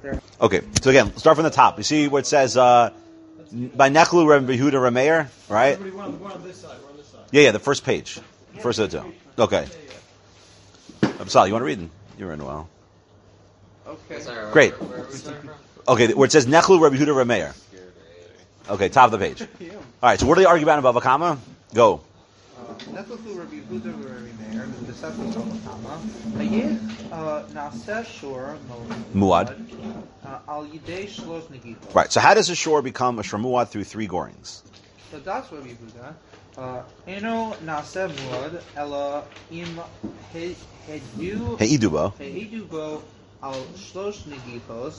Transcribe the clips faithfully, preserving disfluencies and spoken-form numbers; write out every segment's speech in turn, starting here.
Okay, so again, start from the top. You see where it says, uh, by Nechlu Reb Yehuda Rameir, right? We're on, we're on this side. We're on this side. Yeah, yeah, the first page. First of the two. Okay. I'm sorry, you want to read? You're in a while. Okay. Sorry, Great. Where, where are we starting from? Okay, where it says Nechlu Reb Yehuda Rameir. Okay, top of the page. All right, so what do they argue about in Bava Kama? Go. Nechlu Rabbi Yehuda Rameir, the Besefet Bava Kama, Hayeh Naseh Shor Muad. Al Yidei Shlosh Negifos. Right, so how does a shore become a shramuad through three gorings? So that's Rabbi Yehuda. Eno Naseh Muad Ela Im Hedu Heidubo. Heidubo Al Shlosh Negifos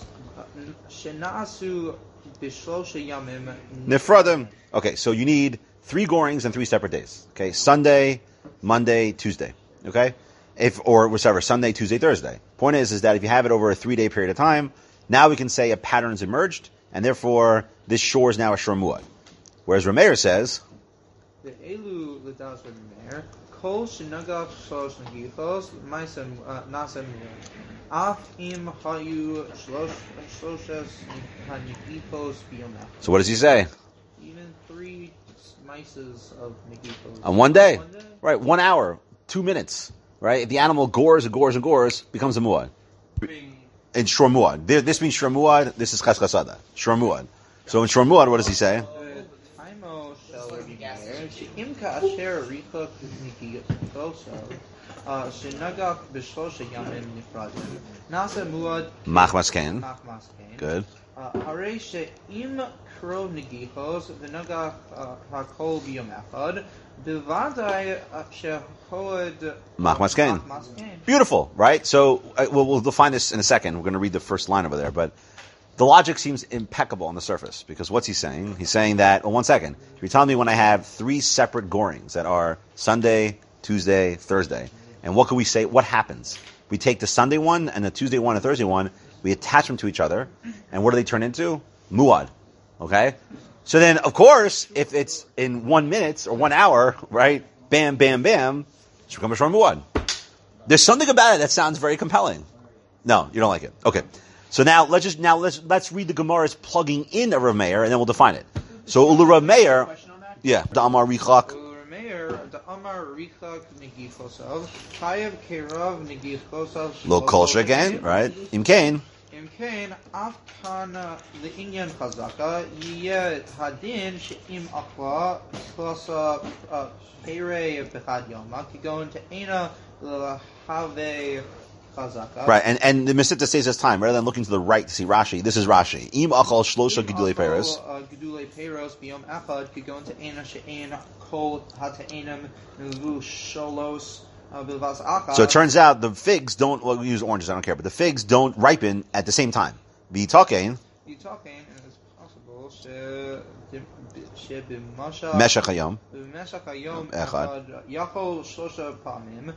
Shenasu Bishlosh Yamim Nifradim. Okay, so you need three gorings and three separate days. Okay, Sunday, Monday, Tuesday. Okay, if or whatever, Sunday, Tuesday, Thursday. Point is, is that if you have it over a three-day period of time, now we can say a pattern's emerged, and therefore this shore is now a shramuad. Whereas Rameir says, the Elu Ladas Rameir Kol Shenagach Shlosh Negifos Maisem Nasem Af Im Hayu Shlosh Shloshes Negifos Biyomach. so what does he say? Even three mices of Negifos. On one day. One day? Right, one hour, two minutes. Right, if the animal gores and gores and gores, becomes a muad. In shramuad. This means shramuad, this is cheskasada. Shramuad. So in shramuad, what does he say? Taimo Shel Rameir Sheim Ka'asher Richok Negifos Shenagach Bishlosh Yamim Nifradim Nasa Muad Machmas kain. Machmas Kain. Good. Harei she'im krov negihos v'nagach hakol b'yom echad b'vadai she'hoed Machmas kain. machmas kain. Beautiful, right? So uh, we'll, we'll define this in a second. We're going to read the first line over there, but the logic seems impeccable on the surface, because what's he saying? He's saying that, well, one second, you're telling me when I have three separate gorings that are Sunday, Tuesday, Thursday, and what can we say? What happens? We take the Sunday one and the Tuesday one and Thursday one, we attach them to each other, and what do they turn into? Muad. Okay? So then, of course, if it's in one minute or one hour, right, bam, bam, bam, it's become a shor muad. There's something about it that sounds very compelling. No, you don't like it. Okay. So now let's just now let's let's read the Gemara's plugging in a Rameir, and then we'll define it. So Ulu Rameir, yeah, the Amar Richak. Rameir, the Amar Richak negichosav, Chayev Kerav negichosav. Lo kol again, right? Imkain. Imkain afkan le'inyan chazaka yiyeh hadin she'im akla klasa perei b'chad yoma kigon te'ena l'havei. Right, and and the Mesivta says this time, rather than looking to the right to see Rashi, this is Rashi. Im achal shlosha gidulei peros. Gidulei peros biyom echad kigon te'ena she'en kol ha'te'enim nilu sholos bilvas achad. So it turns out the figs don't, well, we use oranges, I don't care, but the figs don't ripen at the same time. B'yitakein. B'yitakein, and it's possible she b'masha Meshach hayom. b'meshach hayom echad yachol shlosha pamim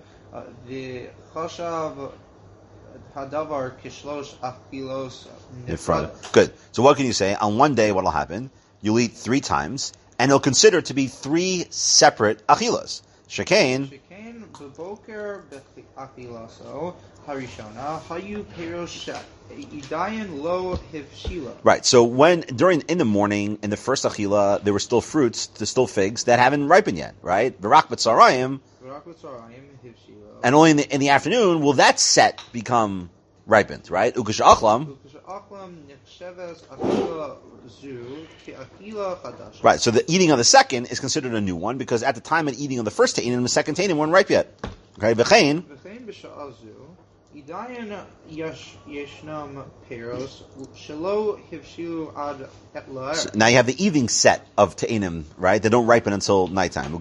v'chashav hadavar kishlosh achilos nifrad. Good. So what can you say? On one day, what will happen? You'll eat three times, and it'll consider to be three separate achilos. Shekain. Shekain b'boker b'achilaso harishona hayu perosh idayin lo hivshila. Right. So when during in the morning in the first achila, there were still fruits, there's still figs that haven't ripened yet. Right. V'rak b'tzarayim. V'rak b'tzarayim hivshila. And only in the, in the afternoon will that set become ripened, right? Ukash achlam. Right, so the eating of the second is considered a new one, because at the time of eating of the first ta'in and the second ta'in weren't ripe yet. Okay, v'chein. So now you have the evening set of ta'inim, right? They don't ripen until nighttime.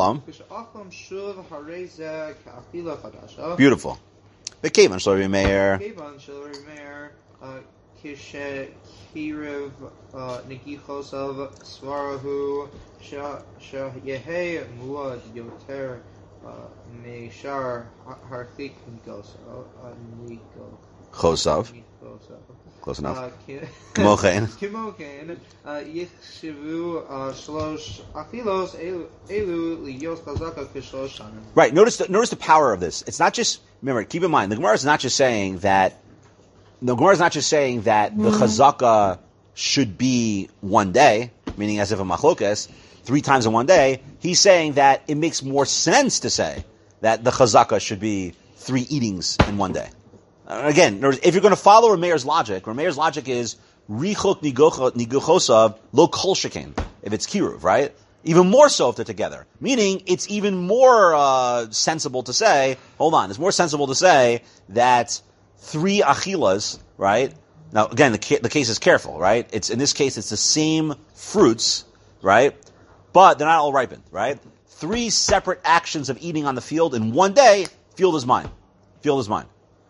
Beautiful. V'kevan shel Rameir. Kevan shel Rameir kishe kiriv negichosav svarahu shehei muad yoter meishar harchik niko. Chosav. Close enough. Kimochen. Kimochen. Yichshivu shlosh achilos elu liyos chazaka kishlosh shanim. Right. Notice the, notice the power of this. It's not just, remember, keep in mind, the Gemara is not just saying that the Gemara is not just saying that the chazaka should be one day, meaning as if a machlokes, three times in one day. He's saying that it makes more sense to say that the chazaka should be three eatings in one day. Uh, again, if you're going to follow Rameir's logic, Rameir's logic is richuk niguchosav lo kol shekain, if it's kiruv, right? Even more so if they're together. Meaning, it's even more uh, sensible to say, hold on, it's more sensible to say that three achilas, right? Now, again, the, ca- the case is careful, right? It's in this case, it's the same fruits, right? But they're not all ripened, right? Three separate actions of eating on the field in one day, field is mine. Field is mine.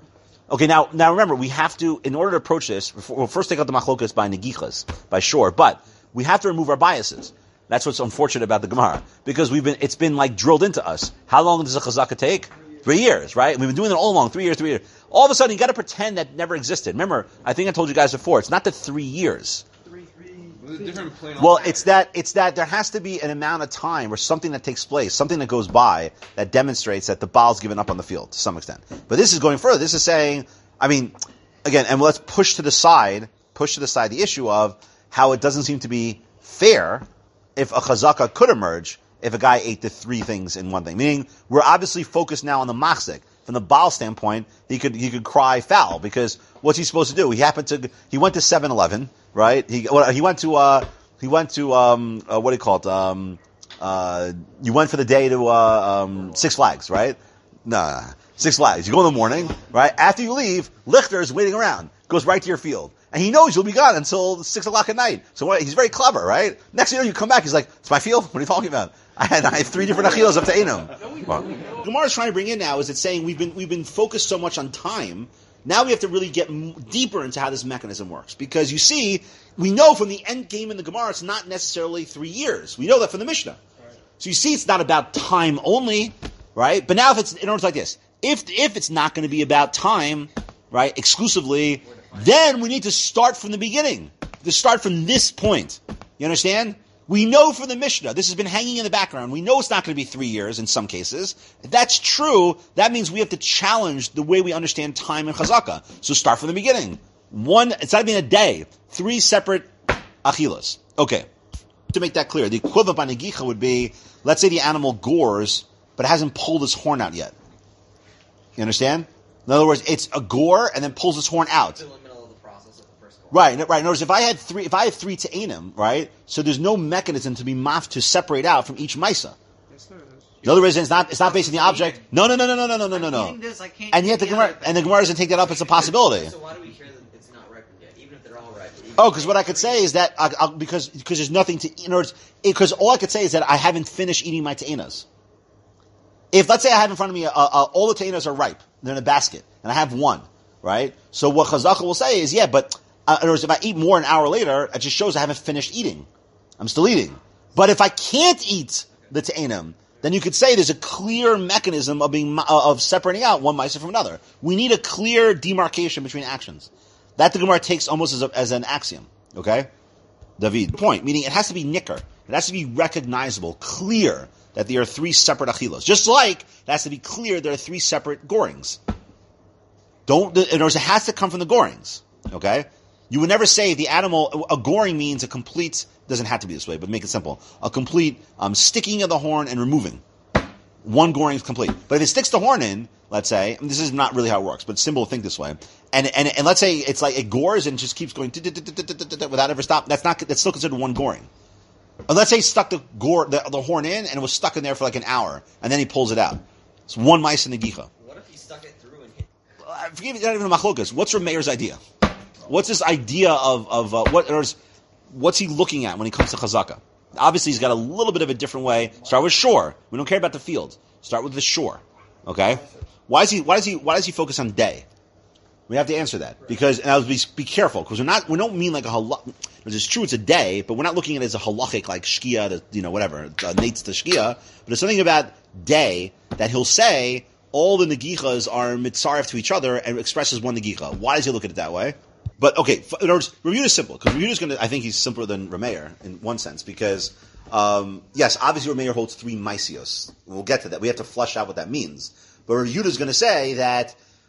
Okay, now, now remember, we have to, in order to approach this, before, we'll first take out the machlokas by negichas, by shore, but we have to remove our biases. That's what's unfortunate about the Gemara, because we've been, it's been like drilled into us. How long does a chazaka take? Three years, right? We've been doing it all along, three years, three years. All of a sudden, you got to pretend that never existed. Remember, I think I told you guys before, it's not the three years. Three, three. Well, it's that it's that there has to be an amount of time or something that takes place, something that goes by that demonstrates that the Baal's given up on the field to some extent. But this is going further. This is saying, I mean, again, and let's push to the side, push to the side the issue of how it doesn't seem to be fair if a chazaka could emerge if a guy ate the three things in one thing. Meaning, we're obviously focused now on the machzik. From the Baal standpoint, he could he could cry foul, because what's he supposed to do? He happened to he went to seven eleven, right? He well, he went to uh he went to um uh, what do you call it? Um uh you went for the day to uh um Six Flags, right? Nah, Six Flags. You go in the morning, right? After you leave, Lichter is waiting around, goes right to your field. And he knows you'll be gone until six o'clock at night. So what, he's very clever, right? Next thing you know, you come back, he's like, it's my field? What are you talking about? I had, I have three different achilas up to Einam. Well, Gemara is trying to bring in now is it's saying we've been, we've been focused so much on time. Now we have to really get m- deeper into how this mechanism works. Because you see, we know from the end game in the Gemara, it's not necessarily three years. We know that from the Mishnah. So you see, it's not about time only, right? But now if it's, in order like this, if, if it's not going to be about time, right, exclusively, then we need to start from the beginning. To start from this point. You understand? We know from the Mishnah, this has been hanging in the background, we know it's not going to be three years in some cases. If that's true, that means we have to challenge the way we understand time in Chazaka. So start from the beginning. One, it's not even a day. Three separate achilas. Okay. To make that clear, the equivalent by Negicha would be, let's say the animal gores, but it hasn't pulled its horn out yet. You understand? In other words, it's a gore and then pulls its horn out. Right, right. In other words, if I had three, if I have three te'anim, right, so there's no mechanism to be maf to separate out from each maisa. In other words, it's not, it's not based on the object. No, no, no, no, no, no, no, no, no, no. And yet the Gemara, and the Gemara doesn't take that up as a possibility. So why do we care that it's not ripened yet, even if they're all ripened? Oh, because what I could say is that, I, I, because, because there's nothing to, in other words, because all I could say is that I haven't finished eating my te'inas. If, let's say I have in front of me, uh, uh, all the te'inas are ripe, they're in a basket, and I have one, right? So what Chazaka will say is, yeah, but, Uh, in other words, if I eat more an hour later, it just shows I haven't finished eating. I'm still eating. But if I can't eat the te'enim, then you could say there's a clear mechanism of being uh, of separating out one ma'aser from another. We need a clear demarcation between actions. That the Gemara takes almost as, a, as an axiom. Okay? David. Point. Meaning it has to be nicker. It has to be recognizable, clear, that there are three separate achilos. Just like it has to be clear there are three separate gorings. Don't, in other words, it has to come from the gorings. Okay? You would never say the animal, a goring means a complete, doesn't have to be this way, but make it simple, a complete um, sticking of the horn and removing. One goring is complete. But if it sticks the horn in, let's say, and this is not really how it works, but it's simple to think this way, and, and, and let's say it's like it gores and just keeps going without ever stop, that's not, that's still considered one goring. And let's say he stuck the, gore, the, the horn in and it was stuck in there for like an hour, and then he pulls it out. It's one mice in the gicha. What if he stuck it through and hit? Uh, forgive me, not even a machlokas. What's Rameir's idea? What's this idea of, of uh, what, or is, what's he looking at when he comes to Chazaka? Obviously, he's got a little bit of a different way. Start with shore. We don't care about the field. Start with the shore. Okay? Why is he, why does he, why does he focus on day? We have to answer that. Because, and I would be, be careful, because we're not, we don't mean like a halach, it's true it's a day, but we're not looking at it as a halachic, like shkia, to, you know, whatever, uh, nates to shkia, but it's something about day that he'll say, all the negichas are mitzaref to each other and expresses one negicha. Why does he look at it that way? But okay, in other words, Rebuta is simple, because Rebuta is going to, I think he's simpler than Rameir in one sense, because, um, yes, obviously Rameir holds three maisios. We'll get to that. We have to flush out what that means. But Rebuta is going to say that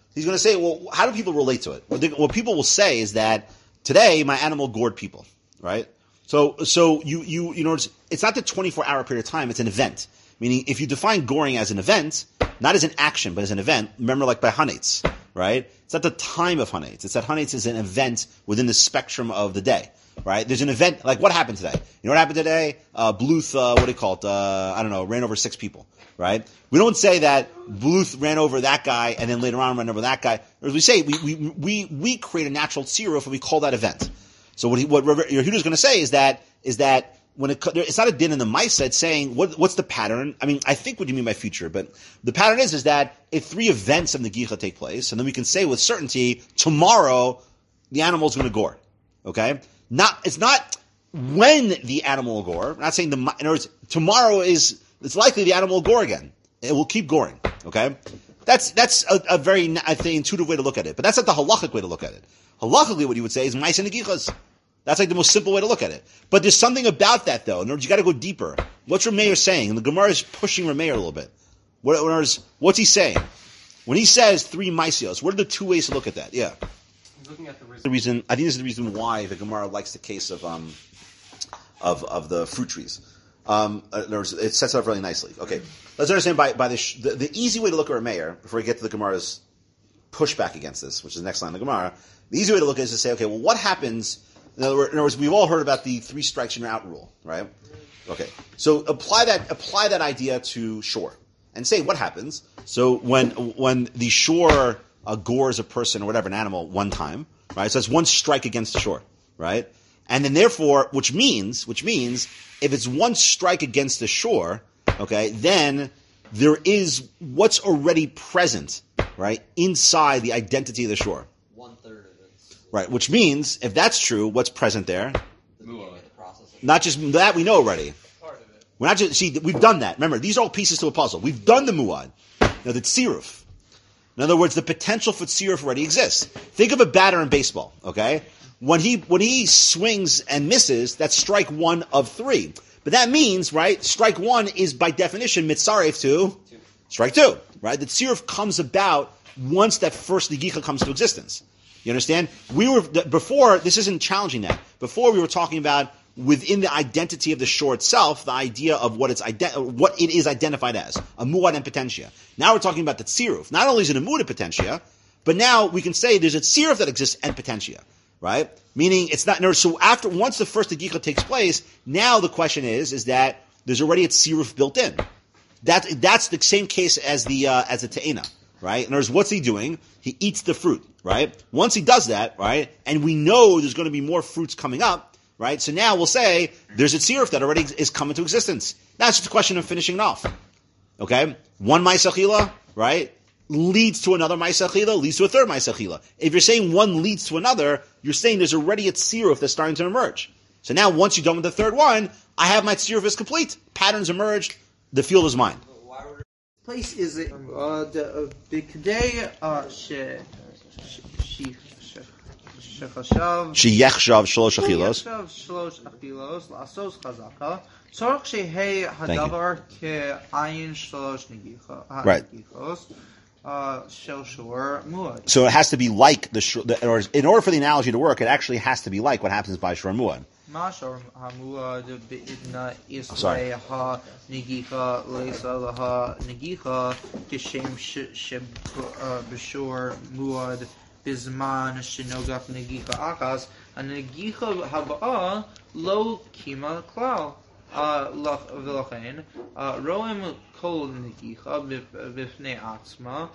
he's going to say, well, how do people relate to it? What, they, what people will say is that today my animal gored people, right? So, so you, you, you know, it's, it's not the twenty-four hour period of time, it's an event. Meaning, if you define goring as an event, not as an action, but as an event, remember like by Hanetz, right? It's not the time of Hanetz. It's that Hanetz is an event within the spectrum of the day, right? There's an event, like what happened today? You know what happened today? Uh, Bluth, uh, what do you call it? Uh, I don't know, ran over six people, right? We don't say that Bluth ran over that guy and then later on ran over that guy. As we say, we, we, we, we create a natural tziruf and we call that event. So what he, what Yehuda is going to say is that, is that when it, it's not a din in the Maisa, it's saying, what, what's the pattern? I mean, I think what you mean by future, but the pattern is, is that if three events of Negicha take place, and then we can say with certainty, tomorrow, the animal's going to gore. Okay? Not, it's not when the animal will gore. I'm not saying the, in other words, tomorrow is, it's likely the animal will gore again. It will keep goring. Okay? That's, that's a, a very, I think, intuitive way to look at it. But that's not the halachic way to look at it. Halachically, what you would say is, Maisa Negichas. That's like the most simple way to look at it. But there's something about that, though. In other words, you got to go deeper. What's Rameir saying? And the Gemara is pushing Rameir a little bit. What, in other words, what's he saying? When he says three maisios, what are the two ways to look at that? Yeah. I'm looking at the reason. The reason I think this is the reason why the Gemara likes the case of um of of the fruit trees. Um, in other words, it sets it up really nicely. Okay, let's understand by by the sh- the, the easy way to look at Rameir before we get to the Gemara's pushback against this, which is the next line of the Gemara. The easy way to look at it is to say, okay, well, what happens? In other, words, in other words, we've all heard about the three strikes and you're out rule, right? Okay. So apply that, apply that idea to shore and say what happens. So when, when the shore uh, gores a person or whatever, an animal one time, right? So that's one strike against the shore, right? And then therefore, which means, which means if it's one strike against the shore, okay, then there is what's already present, right, inside the identity of the shore. One third of it. Right, which means, if that's true, what's present there? The beginning of the process. Not just that, we know already. Part of it. We're not just, see, we've done that. Remember, these are all pieces to a puzzle. We've done the muad. Now, the tziruf. In other words, the potential for tziruf already exists. Think of a batter in baseball, okay? When he, when he swings and misses, that's strike one of three. But that means, right, strike one is by definition mitzaref to Two. strike two, right? The tziruf comes about once that first negicha comes to existence. You understand? We were, before, this isn't challenging that. Before we were talking about within the identity of the shore itself, the idea of what it's ident- what it is identified as, a muad and potentia. Now we're talking about the tziruf. Not only is it a muad and potentia, but now we can say there's a tziruf that exists and potentia, right? Meaning it's not, so after, once the first negicha takes place, now the question is, is that there's already a tziruf built in. That, that's the same case as the, uh, as the te'ena. Right? In other words, what's he doing? He eats the fruit, right? Once he does that, right, and we know there's going to be more fruits coming up, right? So now we'll say there's a tziruf that already is coming to existence. Now it's just a question of finishing it off. Okay? One ma'aseh, right, leads to another ma'aseh, leads to a third ma'aseh. If you're saying one leads to another, you're saying there's already a tziruf that's starting to emerge. So now once you're done with the third one, I have my tziruf is complete. Patterns emerged. The field is mine. Place is it? Uh, the b'kdei uh she she shechashav Sheyechshav shlosh achilos. shlosh achilos la'asos chazaka tzorich shehei hadavar ke'ayin shlosh negicha Right. negichos uh shel shor muad. So it has to be like the, sh- the or in order for the analogy to work, it actually has to be like what happens by shor muad. Mashor hamuad beidna sorry. islay ha negicha leisa laha negicha kishem sheb b'shor muad bizman shenogaf negicha akas a negicha haba lo kima klal v'lachein roem kol negicha b'fnei atzma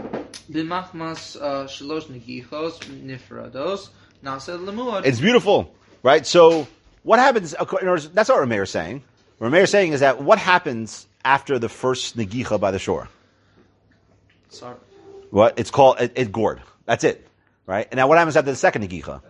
b'machmas shlosh negichos nifrados nased lemuad. It's beautiful, right? So what happens? In other words, that's what Rameir is saying. What Rameir is saying is that what happens after the first negicha by the shore? Sorry. What it's called? It, it gored. That's it, right? And now what happens after the second negicha?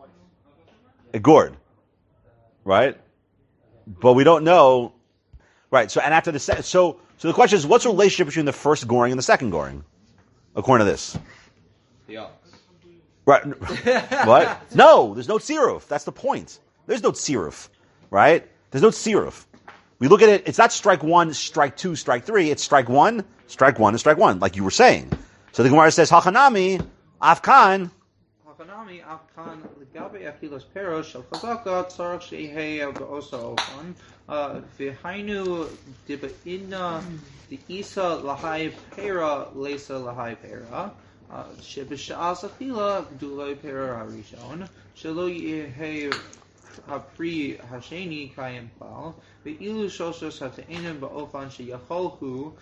It gored, right? But we don't know, right? So and after the se- so so the question is, what's the relationship between the first goring and the second goring, according to this? The ox. Right? What? No, there's no tziruf. That's the point. There's no tziruf, right? There's no tziruf. We look at it. It's not strike one, strike two, strike three. It's strike one, strike one, and strike one, like you were saying. So the Gemara says, Hachanami, Afkan, Hakanami Afkan Legabe Achilas Pero Shel Chazaka Tzarach Sheheya Be'osa Ofan V'hainu Diba'ina De'isa Lahai Pera Lesa Lahai Pera Shebisha'as Achila Gdulai Pera Harishon Shelo Yehe Hapri Hasheni Kayim Pal Ve'ilu Shoshos Hata'enim Ba'ofan Sheyacholhu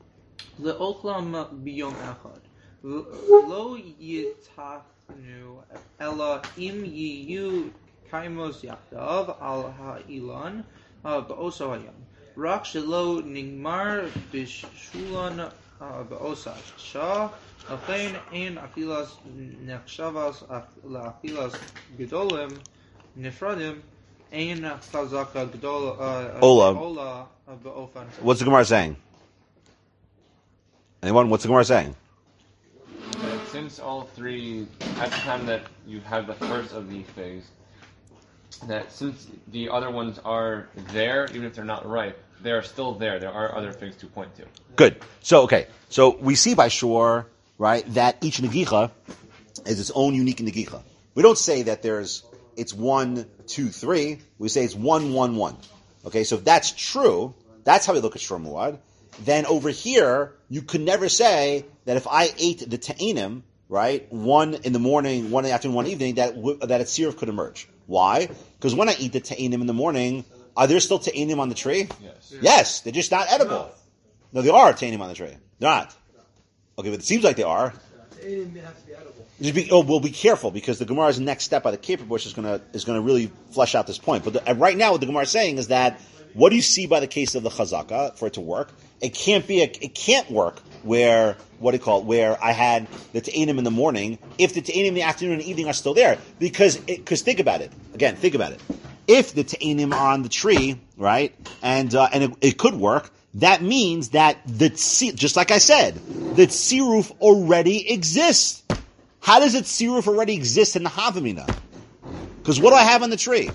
Le'oklam Biyom Echad Lo Yitachnu Ella Im Yiyu Kaimos Yachdav Al Ha'ilan Ba'oso Hayam Rak Shelo Nigmar Bishulan Ba'osa Shah Achein Ein Achilas Nechshavas La'achilas Gedolim Nifradim Ein Chazaka Gedol Ola. Ola Ba'ofan. What's the Gemara saying? Anyone? What's the Gemara saying? That since all three, at the time that you have the first of these figs, that since the other ones are there, even if they're not ripe, they are still there. There are other figs to point to. Good. So, okay. So we see by shore, right, that each negicha is its own unique negicha. We don't say that there's, it's one, two, three. We say it's one, one, one. Okay, so if that's true, that's how we look at Shor Muad. Then over here, you could never say that if I ate the ta'anim, right, one in the morning, one in the afternoon, one evening, that w- that a tziruf could emerge. Why? Because when I eat the ta'anim in the morning, are there still ta'anim on the tree? Yes. Yes, they're just not edible. No, there are ta'anim on the tree. They're not. Okay, but it seems like they are. Just be, oh, well, be careful, because the Gemara's next step by the caper bush is gonna is gonna really flesh out this point. But the, right now, what the Gemara is saying is that what do you see by the case of the chazaka for it to work? It can't be a, it can't work where, what do you call it, where I had the ta'anim in the morning, if the ta'anim in the afternoon and evening are still there. Because, because think about it. Again, think about it. If the ta'anim are on the tree, right, and uh, and it, it could work, that means that the, just like I said, the tziruf already exists. How does the tziruf already exist in the Havamina? Because what do I have on the tree?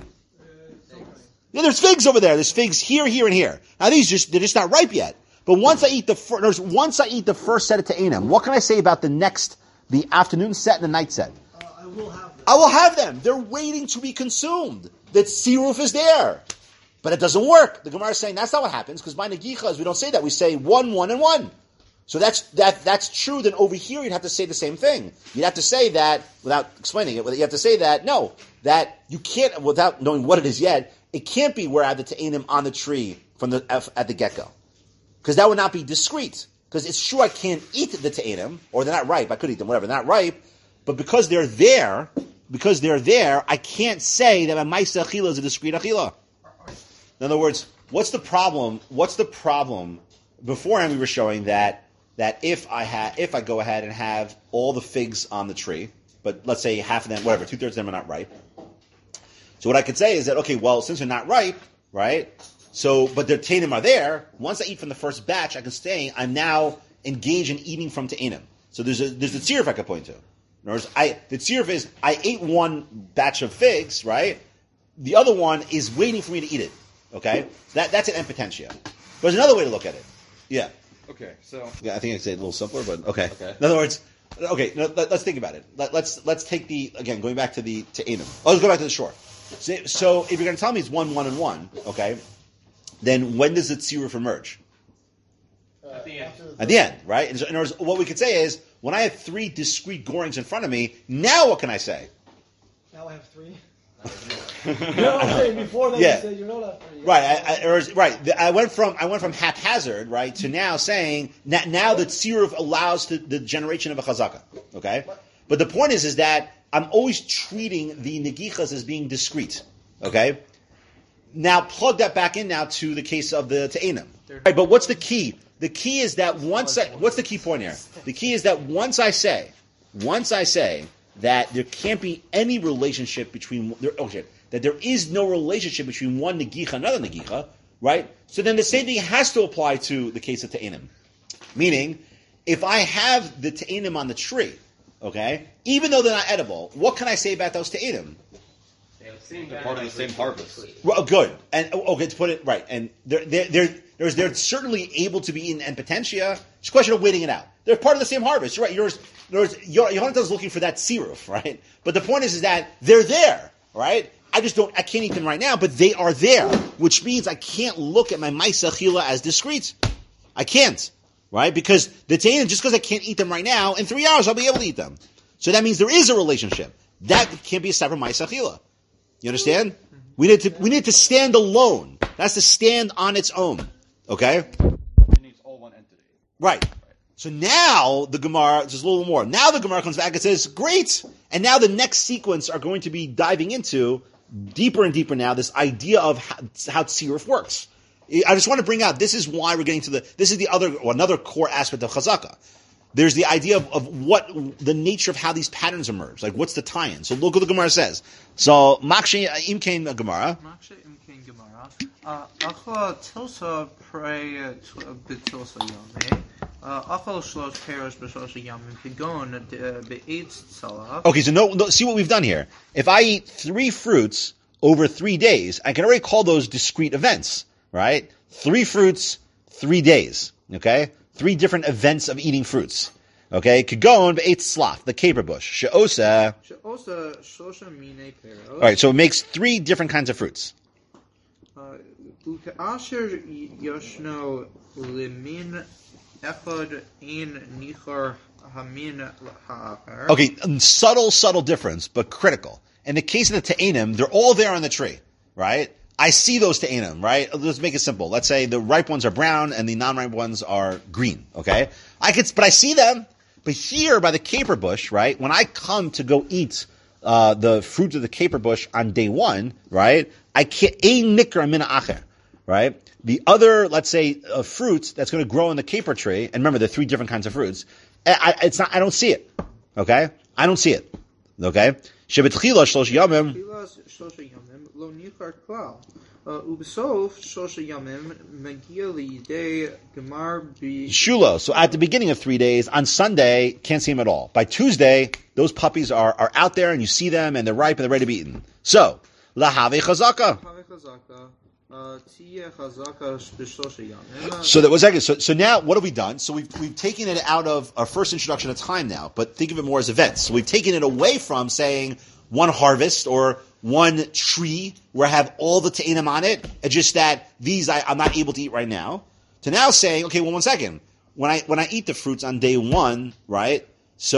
Yeah, there's figs over there. There's figs here, here, and here. Now these just, they're just not ripe yet. But once I eat the first, once I eat the first set of ta'anim, what can I say about the next, the afternoon set and the night set? Uh, I will have them. I will have them. They're waiting to be consumed. That siruf is there. But it doesn't work. The Gemara is saying that's not what happens, because by negichas, we don't say that. We say one, one, and one. So that's, that, that's true. Then over here, you'd have to say the same thing. You'd have to say that, without explaining it, you have to say that, no, that you can't, without knowing what it is yet, it can't be where I have the ta'anim on the tree from the, at the get-go. Because that would not be discreet. Because it's true I can't eat the ta'anim, or they're not ripe, I could eat them, whatever, they're not ripe, but because they're there, because they're there, I can't say that my ma'aseh achila is a discreet achila. In other words, what's the problem, what's the problem, beforehand we were showing that, that if I ha- if I go ahead and have all the figs on the tree, but let's say half of them, whatever, two-thirds of them are not ripe, so what I could say is that, okay, well, since they're not ripe, right, so, but the ta'anim are there. Once I eat from the first batch, I can say I'm now engaged in eating from ta'anim. So there's a there's a tziruf I could point to. In other words, I, the tziruf is I ate one batch of figs, right? The other one is waiting for me to eat it. Okay, that that's an impotentia. There's another way to look at it. Yeah. Okay, so Yeah, I think I say it a little simpler, but okay. Okay. In other words, okay, no, let, let's think about it. Let, let's let's take the again going back to the ta'anim. Oh, let's go back to the shore. So, so if you're going to tell me it's one, one, and one, okay. Then when does the tziruf emerge? Uh, At the end. At the end, right? In other words, what we could say is, when I have three discrete gorings in front of me, now what can I say? Now I have three. You know what I'm saying? Before that, Yeah. you said you don't have three. Right, I, I, or, right. The- I went from I went from haphazard, right, to now saying now, now the tziruf allows the, the generation of a chazaka. Okay, but the point is, is that I'm always treating the negichas as being discrete. Okay. Now plug that back in now to the case of the ta'anim. Right, but what's the key? The key is that once I, what's the key point here? The key is that once I say, once I say that there can't be any relationship between, there, okay, that there is no relationship between one negicha and another negicha, right? So then the same thing has to apply to the case of ta'anim. Meaning, if I have the ta'anim on the tree, okay, even though they're not edible, what can I say about those ta'anim? they're part of the same harvest. Well, good. And okay, to put it right, and they're they're they're There's, they're certainly able to be eaten and potentia. It's a question of waiting it out. They're part of the same harvest. You're right. Yours, yours, Yonatan is looking for that siruf, right? But the point is, is that they're there, right? I just don't, I can't eat them right now, but they are there, which means I can't look at my Maisa Chila as discrete. I can't, right? Because the Ta'anim, just because I can't eat them right now, in three hours I'll be able to eat them. So that means there is a relationship. That can't be a separate Maisa Chila. You understand? We need to, we need to stand alone. That's to stand on its own. Okay? It needs all one entity. Right. So now the Gemara, just a little more. Now the Gemara comes back and says, great. And now the next sequence are going to be diving into deeper and deeper now this idea of how, how tziruf works. I just want to bring out, this is why we're getting to the, this is the other, or another core aspect of chazaka. There's the idea of, of what, the nature of how these patterns emerge. Like, what's the tie-in? So look what the Gemara says. So, Makshe Imkain Gemara. Makshe Imkain Gemara. Achla tilsa pre betilsa yome. Achal shlosh perosh b'shlosh yamim kigon be'etz tzala. Okay, so no, no, see what we've done here. If I eat three fruits over three days, I can already call those discrete events, right? Three fruits, three days, okay? Three different events of eating fruits. Okay? Kigon be'etz slaf, the caper bush. She'osa. She'osa shlosha mine peros. Alright, so it makes three different kinds of fruits. U'ka'asher yoshno limin echad ein nichar hamin ha'achar. Okay, subtle, subtle difference, but critical. In the case of the Ta'anim, they're all there on the tree, right? I see those Ta'anim, right? Let's make it simple. Let's say the ripe ones are brown and the non-ripe ones are green, okay? I could, but I see them. But here by the caper bush, right? When I come to go eat uh, the fruit of the caper bush on day one, right? I can't, ein nikra min acher, right? The other, let's say, uh, fruit that's going to grow in the caper tree, and remember, there are three different kinds of fruits. I, I, it's not, I don't see it, okay? I don't see it, okay? Shebetchila shlosh yamim. Lo nichar klal. Ubesof shlosh yamim megia liyidei gemar bi. Shulo. So at the beginning of three days, on Sunday, can't see them at all. By Tuesday, those puppies are, are out there and you see them and they're ripe and they're ready to be eaten. So, lahave chazaka. So that was second. So, so now what have we done? So we've we've taken it out of our first introduction of time now, but think of it more as events. So we've taken it away from saying one harvest or one tree where I have all the ta'anim on it, and just that these I, I'm not able to eat right now, to now saying, okay, well, one second. When I when I eat the fruits on day one, right?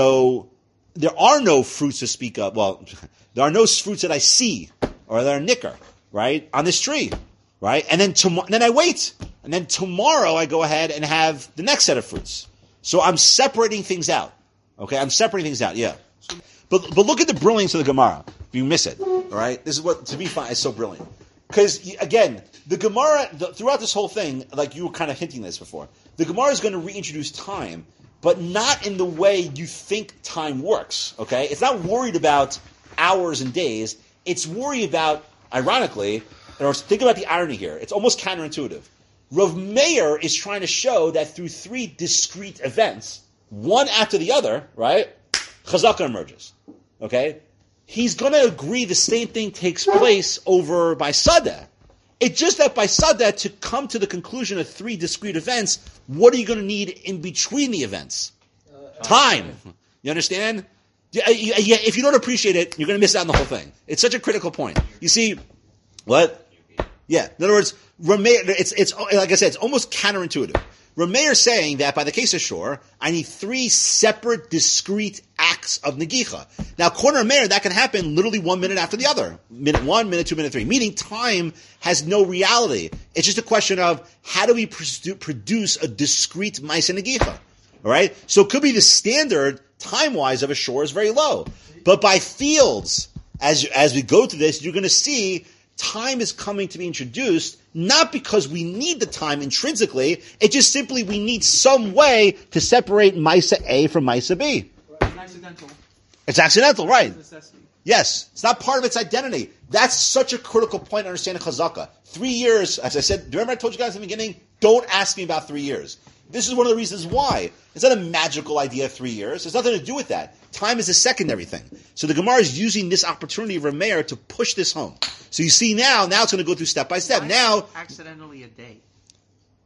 So there are no fruits to speak of. Well, there are no fruits that I see or that are nicker, right, on this tree. Right? And then tomorrow, then I wait. And then tomorrow I go ahead and have the next set of fruits. So I'm separating things out. Okay? I'm separating things out, yeah. But, but look at the brilliance of the Gemara. If you miss it. Alright? This is what, to me, is so brilliant. Because, again, the Gemara, the, throughout this whole thing, like you were kind of hinting this before, the Gemara is going to reintroduce time, but not in the way you think time works. Okay? It's not worried about hours and days. It's worried about, ironically, or think about the irony here. It's almost counterintuitive. Rav Meir is trying to show that through three discrete events, one after the other, right, Chazaka emerges. Okay? He's going to agree the same thing takes place over by Sadeh. It's just that by Sadeh, to come to the conclusion of three discrete events, what are you going to need in between the events? Uh, Time. You understand? If you don't appreciate it, you're going to miss out on the whole thing. It's such a critical point. You see, what? Yeah. In other words, Rameir, it's, it's, like I said, it's almost counterintuitive. Rameir is saying that by the case of Shor, I need three separate, discrete acts of Negicha. Now, according to Rameir, that can happen literally one minute after the other. Minute one, minute two, minute three. Meaning time has no reality. It's just a question of how do we produce a discrete Maisa Negicha? Alright? So it could be the standard, time-wise, of a Shor is very low. But by fields, as, as we go through this, you're going to see time is coming to be introduced, not because we need the time intrinsically, it's just simply we need some way to separate Maisa A from Maisa B. It's accidental. It's accidental, right. It's necessity. Yes, it's not part of its identity. That's such a critical point in understanding Chazaka. Three years, as I said, do you remember I told you guys in the beginning? Don't ask me about three years. This is one of the reasons why. It's not a magical idea, three years. There's nothing to do with that. Time is a secondary thing. So the Gemara is using this opportunity of Rameir to push this home. So you see now, now it's going to go through step by step. Why Now, accidentally a day.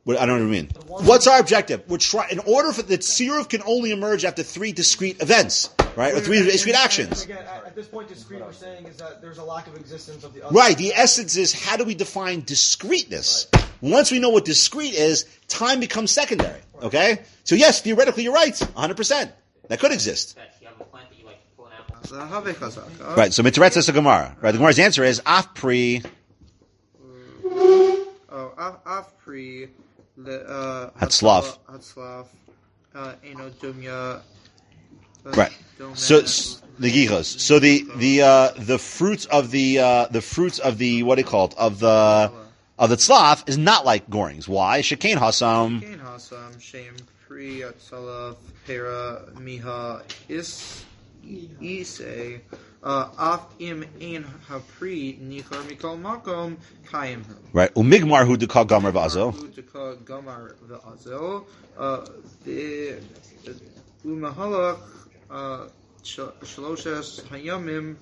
What, I don't know what you mean. What's our objective? We're trying, in order for the tziruf can only emerge after three discrete events, right? Or three discrete actions. Again, at, at this point, discrete we're saying is that there's a lack of existence of the other. Right. The essence is how do we define discreteness? Right. Once we know what discrete is, time becomes secondary. Okay? So yes, theoretically you're right. one hundred percent. That could exist. Right. So Mitzaret says to Gemara. Right. The Gemara's answer is af pri. Oh, af, af pri. Uh, Hatzlav. Hatzlav. Uh, Eno dumya. Right. So the gichos. So the the uh, the fruits of the uh, the fruits of the what do you call it of the of the tzlaf is not like gorings. Why? Shekain hasam. Shekain hasam shem pri hatzlav pera miha is isay af im ein hapri nichar mikol makom kayim. Right. Umigmar hu dekal gamar v'azel. Hu dekal gamar v'azel. The umahalach. Shloshes hayamim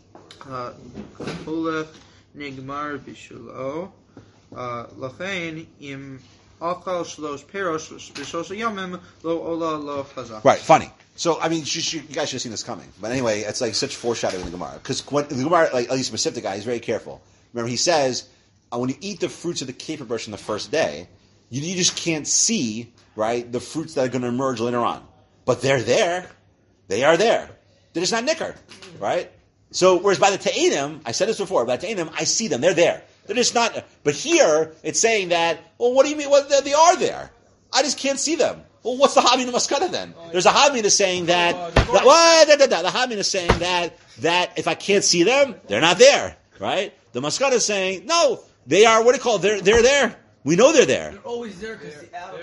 holech nigmar bishulo lachain im akal shlosh perosh b'shlosh hayamim lo ola lo chazak. Right, funny. So I mean, you, you guys should have seen this coming. But anyway, it's like such foreshadowing in the Gemara because when the Gemara, like at least specific guy, he's very careful. Remember, he says uh, when you eat the fruits of the caper bush on the first day, you, you just can't see right the fruits that are going to emerge later on, but they're there. They are there. They're just not nicker, right? So, whereas by the Te'enim, I said this before, by the Te'enim, I see them. They're there. They're just not. But here, it's saying that, well, what do you mean? Well, they are there. I just can't see them. Well, what's the Hamina Maskana then? There's a Hamina saying that, that well, da, da, da, the Hamina is saying that, that if I can't see them, they're not there, right? The Maskana is saying, no, they are, what do you call it? They're, they're there. We know they're there. They're always there because the